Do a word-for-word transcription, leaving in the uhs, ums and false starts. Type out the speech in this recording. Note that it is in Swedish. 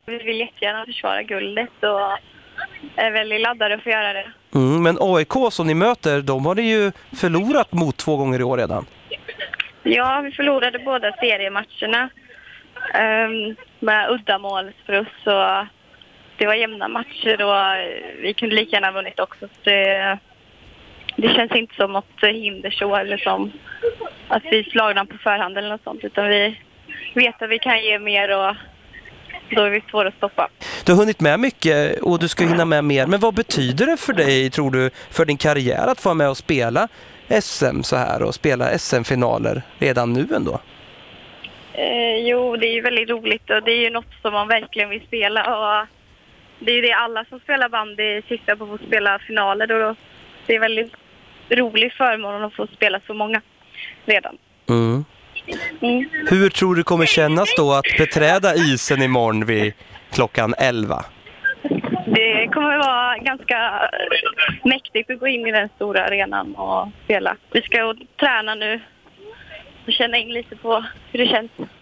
Vi vill jättegärna försvara guldet och är väldigt laddade för att göra det. Mm, men A I K som ni möter, de har ni ju förlorat mot två gånger i år redan. Ja, vi förlorade båda seriematcherna um, med uddamålsförlust, så det var jämna matcher och vi kunde lika gärna ha vunnit också. Det, det känns inte som något hinder så, eller som att vi slagna på förhand eller något sånt, utan vi vet att vi kan ge mer och då är vi svåra att stoppa. Du har hunnit med mycket och du ska hinna med mer. Men vad betyder det för dig, tror du, för din karriär att få med och spela S M så här och spela S M-finaler redan nu ändå? Eh, jo, det är ju väldigt roligt och det är ju något som man verkligen vill spela. Och det är ju det alla som spelar bandy siktar på att få spela finaler. Och det är väldigt rolig förmån att få spela så många redan. Mm. Mm. Hur tror du kommer kännas då att beträda isen imorgon vid klockan elva? Det kommer vara ganska mäktigt att gå in i den stora arenan och spela. Vi ska träna nu och känna in lite på hur det känns.